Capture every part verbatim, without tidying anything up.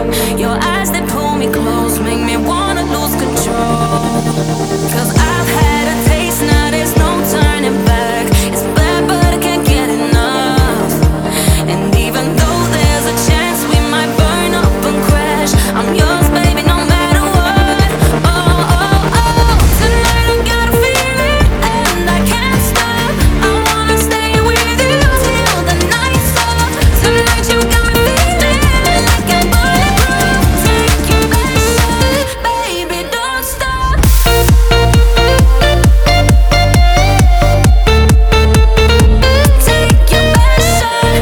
Your eyes, they pull me close, make me wanna lose control. Cause I've had a taste, now there's no turning back. It's bad but I can't get enough. And even though there's a chance we might burn up and crash, I'm yours baby no matter what. Oh, oh, oh, tonight I got a feeling and I can't stop. I wanna stay with you till the night's up. Tonight you got me feeling like I'm bulletproof. Take your best shot, baby, don't stop. Take your best shot.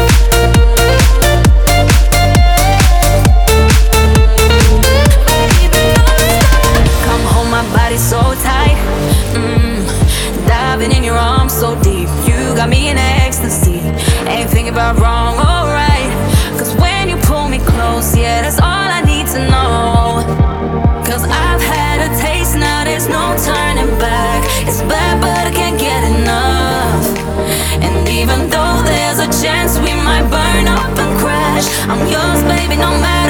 Baby, don't stop. Come hold my body so tight. Mm. Diving in your arms so deep. You got me in ecstasy. Ain't thinking about wrong or right. Cause when you pull me close, yeah, that's all I need to know. Cause I've had a taste, now there's no turning back. It's bad but I can't get enough. And even though there's a chance we might burn up and crash, I'm yours baby no matter